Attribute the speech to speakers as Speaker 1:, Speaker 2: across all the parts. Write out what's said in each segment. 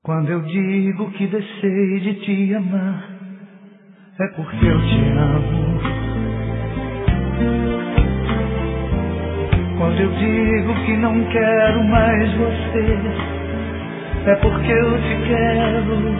Speaker 1: Quando eu digo que deixei de te amar, é porque eu te amo. Quando eu digo que não quero mais você, é porque eu te quero.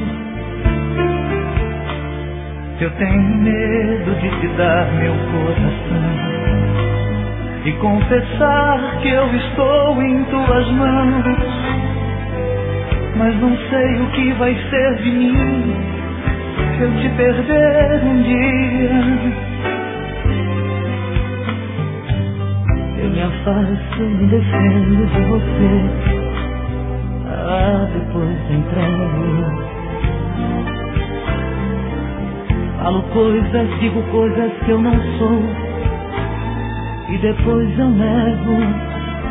Speaker 1: Eu tenho medo de te dar meu coração e confessar que eu estou em tuas mãos. Mas não sei o que vai ser de mim se eu te perder um dia. Eu me afasto, me defendo de você, depois entrego. Falo coisas, digo coisas que eu não sou, e depois eu nego.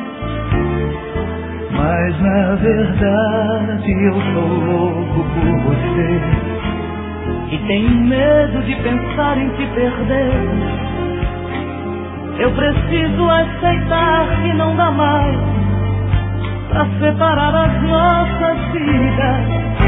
Speaker 1: Mas na verdade eu sou louco por você e tenho medo de pensar em te perder. Eu preciso aceitar que não dá mais pra separar as nossas vidas.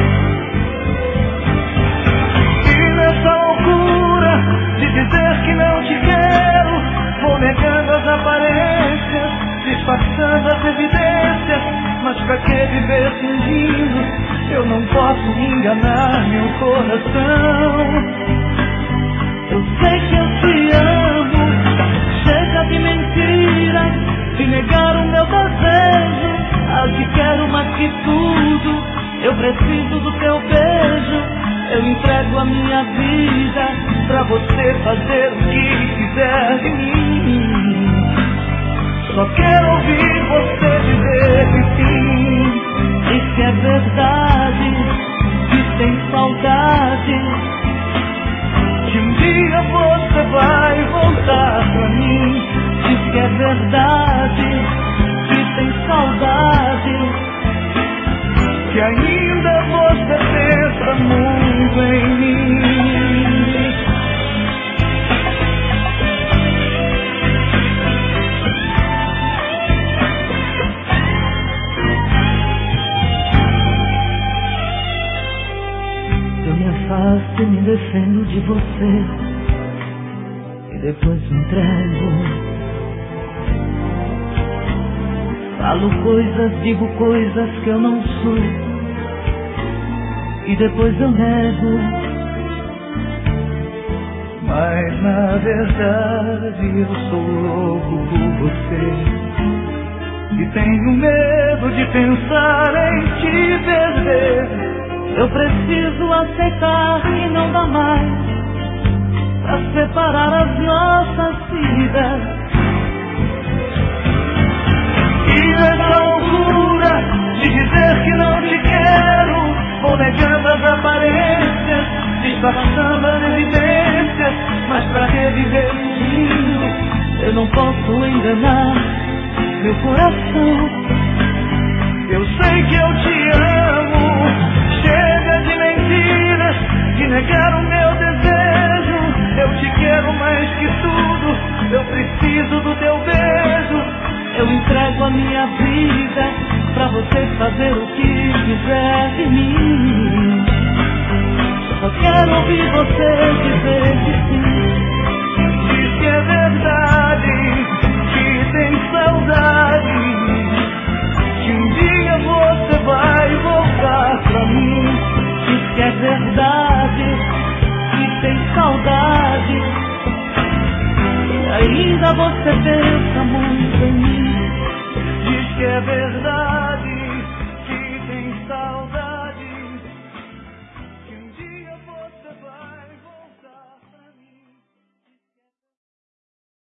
Speaker 1: E nessa loucura de dizer que não te quero, vou negando as aparências, disfarçando as evidências. Mas pra que viver fingindo? Eu não posso enganar meu coração. Eu sei que eu te amo. Chega de mentiras, de negar o meu desejo. Te quero mais que tudo. Eu preciso do teu beijo. Eu entrego a minha vida pra você fazer o que quiser de mim. Só quero ouvir você dizer que sim. E se é verdade que tem saudade, que um dia você vai voltar pra mim. E se é verdade que tem saudade, que ainda você pensa muito em mim. Eu me defendo de você e depois me entrego. Falo coisas, digo coisas que eu não sou e depois eu nego. Mas na verdade eu sou louco por você e tenho medo de pensar em te perder. Eu preciso aceitar que não dá mais pra separar as nossas vidas. E nessa loucura de dizer que não te quero, vou negando as aparências, disfarçando as evidências. Mas pra reviver fingindo, eu não posso enganar meu coração. Eu sei que eu te amo. Chega de mentiras, de negar o meu desejo. Eu te quero mais que tudo. Eu preciso do teu beijo. Eu entrego a minha vida pra você fazer o que quiser de mim. Só quero ouvir você dizer que sim. Diz que é verdade, que tem saudade, que um dia você vai voltar pra mim. Diz que é verdade, que tem saudade, e ainda você pensa muito em mim. Diz que é verdade.